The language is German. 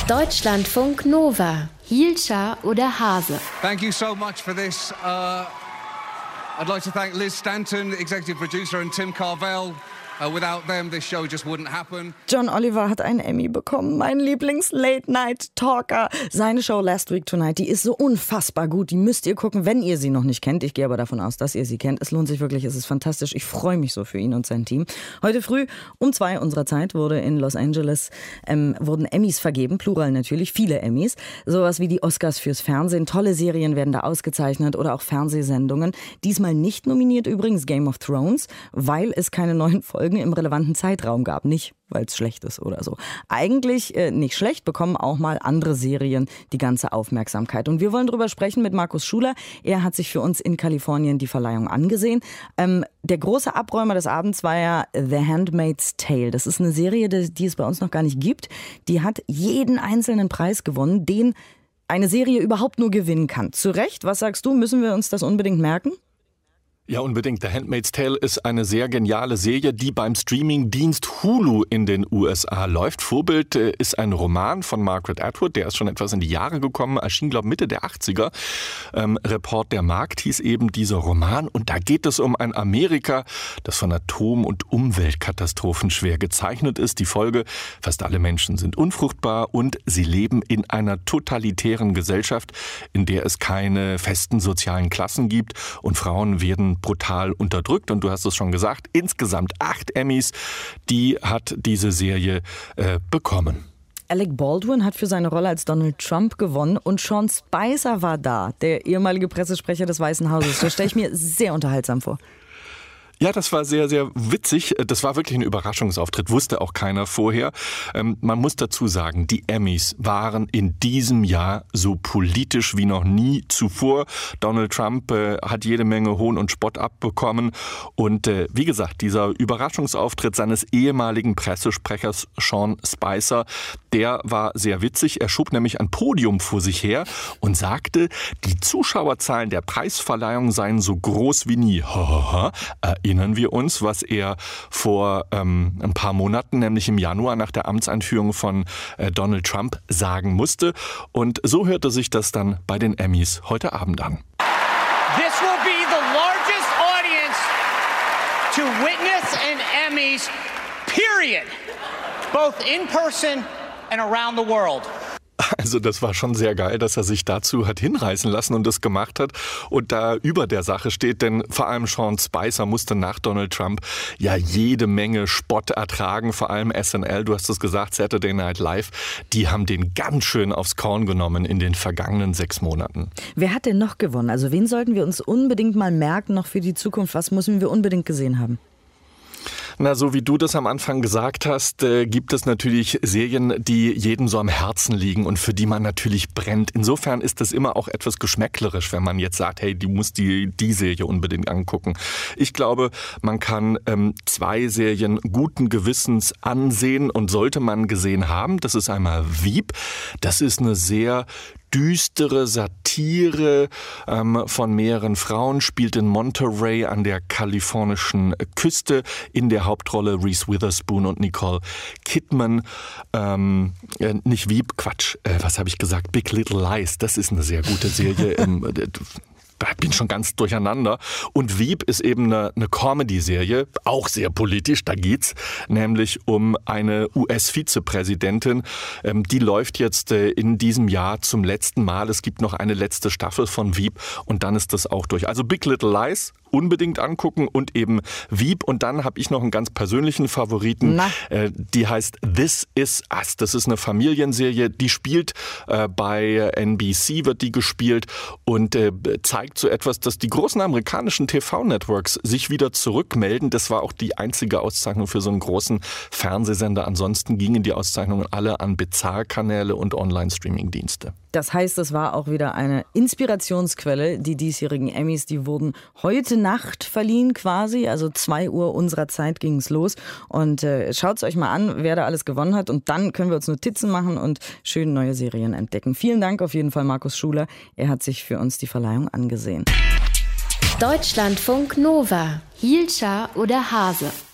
Deutschlandfunk Nova. Hielscher oder Hase? Thank you so much for this. I'd like to thank Liz Stanton, executive producer, and Tim Carvel. Without them, this show just wouldn't happen. John Oliver hat einen Emmy bekommen, mein Lieblings-Late-Night-Talker. Seine Show Last Week Tonight, die ist so unfassbar gut. Die müsst ihr gucken, wenn ihr sie noch nicht kennt. Ich gehe aber davon aus, dass ihr sie kennt. Es lohnt sich wirklich, es ist fantastisch. Ich freue mich so für ihn und sein Team. Heute früh um 2 unserer Zeit wurde in Los Angeles wurden Emmys vergeben, plural natürlich, viele Emmys. Sowas wie die Oscars fürs Fernsehen. Tolle Serien werden da ausgezeichnet oder auch Fernsehsendungen. Diesmal nicht nominiert übrigens Game of Thrones, weil es keine neuen Folgen im relevanten Zeitraum gab. Nicht, weil es schlecht ist oder so. Eigentlich nicht schlecht, bekommen auch mal andere Serien die ganze Aufmerksamkeit. Und wir wollen drüber sprechen mit Markus Schuler. Er hat sich für uns in Kalifornien die Verleihung angesehen. Der große Abräumer des Abends war ja The Handmaid's Tale. Das ist eine Serie, die es bei uns noch gar nicht gibt. Die hat jeden einzelnen Preis gewonnen, den eine Serie überhaupt nur gewinnen kann. Zu Recht, was sagst du, müssen wir uns das unbedingt merken? Ja, unbedingt. The Handmaid's Tale ist eine sehr geniale Serie, die beim Streamingdienst Hulu in den USA läuft. Vorbild ist ein Roman von Margaret Atwood, der ist schon etwas in die Jahre gekommen, erschien, glaube ich, Mitte der 80er. Report der Markt hieß eben dieser Roman. Und da geht es um ein Amerika, das von Atom- und Umweltkatastrophen schwer gezeichnet ist. Die Folge: fast alle Menschen sind unfruchtbar und sie leben in einer totalitären Gesellschaft, in der es keine festen sozialen Klassen gibt und Frauen werden brutal unterdrückt. Und du hast es schon gesagt, insgesamt 8 Emmys, die hat diese Serie bekommen. Alec Baldwin hat für seine Rolle als Donald Trump gewonnen und Sean Spicer war da, der ehemalige Pressesprecher des Weißen Hauses. Das stelle ich mir sehr unterhaltsam vor. Ja, das war sehr, sehr witzig. Das war wirklich ein Überraschungsauftritt, wusste auch keiner vorher. Man muss dazu sagen, die Emmys waren in diesem Jahr so politisch wie noch nie zuvor. Donald Trump hat jede Menge Hohn und Spott abbekommen. Und wie gesagt, dieser Überraschungsauftritt seines ehemaligen Pressesprechers Sean Spicer, der war sehr witzig. Er schob nämlich ein Podium vor sich her und sagte, die Zuschauerzahlen der Preisverleihung seien so groß wie nie. Erinnern wir uns, was er vor ein paar Monaten, nämlich im Januar nach der Amtseinführung von Donald Trump, sagen musste. Und so hörte sich das dann bei den Emmys heute Abend an. This will be the largest audience to witness an Emmys, period. Both in person and around the world. Also das war schon sehr geil, dass er sich dazu hat hinreißen lassen und das gemacht hat und da über der Sache steht, denn vor allem Sean Spicer musste nach Donald Trump ja jede Menge Spott ertragen, vor allem SNL, du hast es gesagt, Saturday Night Live, die haben den ganz schön aufs Korn genommen in den vergangenen 6 Monaten. Wer hat denn noch gewonnen? Also wen sollten wir uns unbedingt mal merken, noch für die Zukunft? Was müssen wir unbedingt gesehen haben? Na, so wie du das am Anfang gesagt hast, gibt es natürlich Serien, die jedem so am Herzen liegen und für die man natürlich brennt. Insofern ist das immer auch etwas geschmäcklerisch, wenn man jetzt sagt, hey, du musst die Serie unbedingt angucken. Ich glaube, man kann 2 Serien guten Gewissens ansehen und sollte man gesehen haben. Das ist einmal Veep. Das ist eine sehr düstere Satire von mehreren Frauen, spielt in Monterey an der kalifornischen Küste, in der Hauptrolle Reese Witherspoon und Nicole Kidman. Nicht Veep, Quatsch, was habe ich gesagt? Big Little Lies, das ist eine sehr gute Serie. Ich bin schon ganz durcheinander. Und Veep ist eben eine Comedy-Serie, auch sehr politisch. Da geht's nämlich um eine US-Vizepräsidentin. Die läuft jetzt in diesem Jahr zum letzten Mal. Es gibt noch eine letzte Staffel von Veep und dann ist das auch durch. Also Big Little Lies unbedingt angucken und eben Veep. Und dann habe ich noch einen ganz persönlichen Favoriten. Die heißt This Is Us. Das ist eine Familienserie, die spielt bei NBC, wird die gespielt und zeigt so etwas, dass die großen amerikanischen TV-Networks sich wieder zurückmelden. Das war auch die einzige Auszeichnung für so einen großen Fernsehsender. Ansonsten gingen die Auszeichnungen alle an Bezahlkanäle und Online-Streaming-Dienste. Das heißt, es war auch wieder eine Inspirationsquelle. Die diesjährigen Emmys, die wurden heute Nacht verliehen quasi. Also 2 Uhr unserer Zeit ging es los. Und schaut es euch mal an, wer da alles gewonnen hat. Und dann können wir uns Notizen machen und schön neue Serien entdecken. Vielen Dank auf jeden Fall, Markus Schuler. Er hat sich für uns die Verleihung angesehen. Deutschlandfunk Nova. Hielscher oder Hase?